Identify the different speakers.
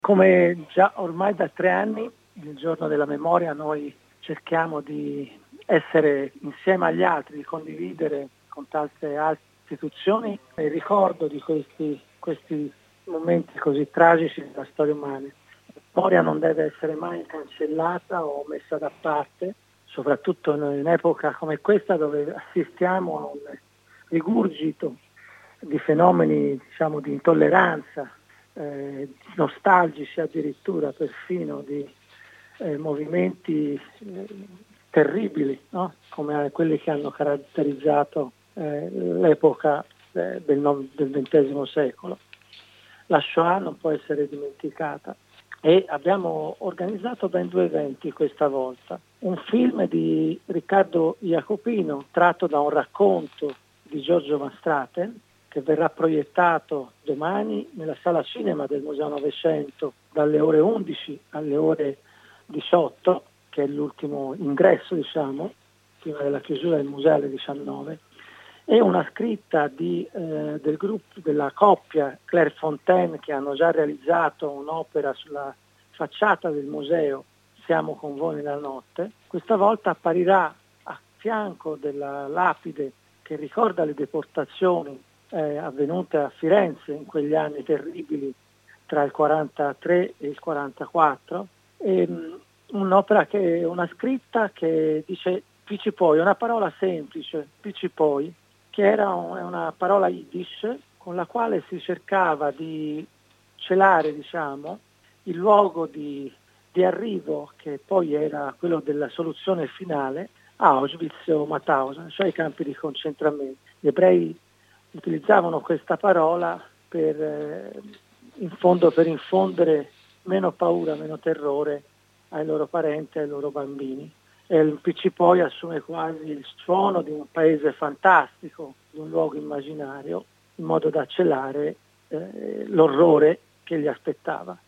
Speaker 1: Come già ormai da 3 anni, il giorno della memoria, noi cerchiamo di essere insieme agli altri, di condividere con tante altre istituzioni il ricordo di questi momenti così tragici della storia umana. La memoria non deve essere mai cancellata o messa da parte, soprattutto in un'epoca come questa dove assistiamo a un rigurgito di fenomeni, di intolleranza, nostalgici addirittura perfino di movimenti terribili, no? Come quelli che hanno caratterizzato l'epoca del XX secolo. La Shoah non può essere dimenticata e abbiamo organizzato ben 2 eventi questa volta. Un film di Riccardo Jacopino tratto da un racconto di Giorgio Mastrate, che verrà proiettato domani nella sala cinema del Museo Novecento dalle ore 11 alle ore 18, che è l'ultimo ingresso, prima della chiusura del museo alle 19, e una scritta del gruppo, della coppia Claire Fontaine, che hanno già realizzato un'opera sulla facciata del museo Siamo con voi nella notte. Questa volta apparirà a fianco della lapide che ricorda le deportazioni avvenute a Firenze in quegli anni terribili tra il 43 e il 44, un'opera una scritta che dice Picipoi, una parola semplice, Picipoi, che era una parola yiddish con la quale si cercava di celare, il luogo di arrivo, che poi era quello della soluzione finale, a Auschwitz o Mauthausen, cioè i campi di concentramento. Gli ebrei utilizzavano questa parola per infondere meno paura, meno terrore ai loro parenti, ai loro bambini. E il PC poi assume quasi il suono di un paese fantastico, di un luogo immaginario, in modo da celare l'orrore che li aspettava.